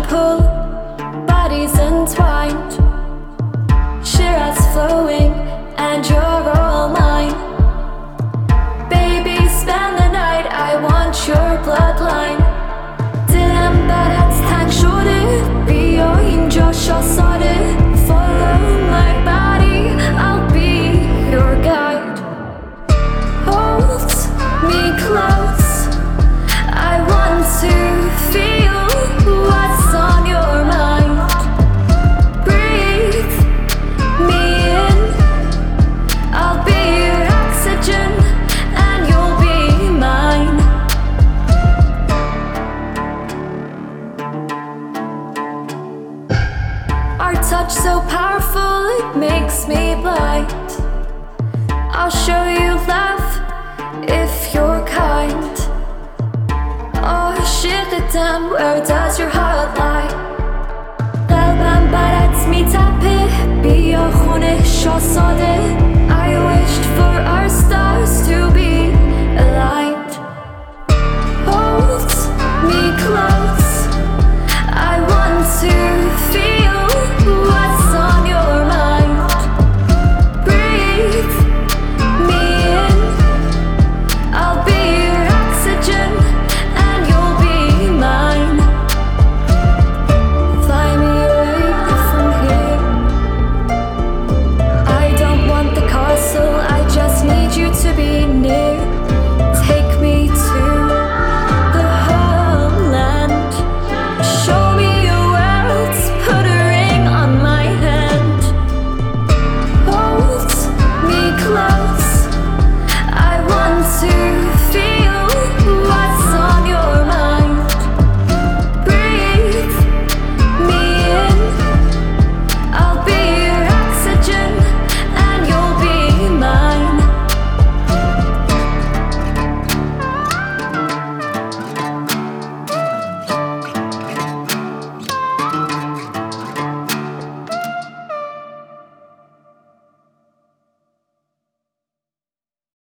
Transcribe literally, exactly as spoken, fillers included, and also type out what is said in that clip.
pull, bodies entwined, Shiraz flowing, and you're all mine. Baby, spend the night, I want your bloodline. دلم برات تنگ شده، بیا اینجا شا ساده. Follow my body, I'll be your guide. Hold me close, I want to feel what's on your mind. Breathe me in, I'll be your oxygen and you'll be mine. Our touch so powerful, it makes me blind. I'll show you love if you're kind. Oh, shit, damn, where does your heart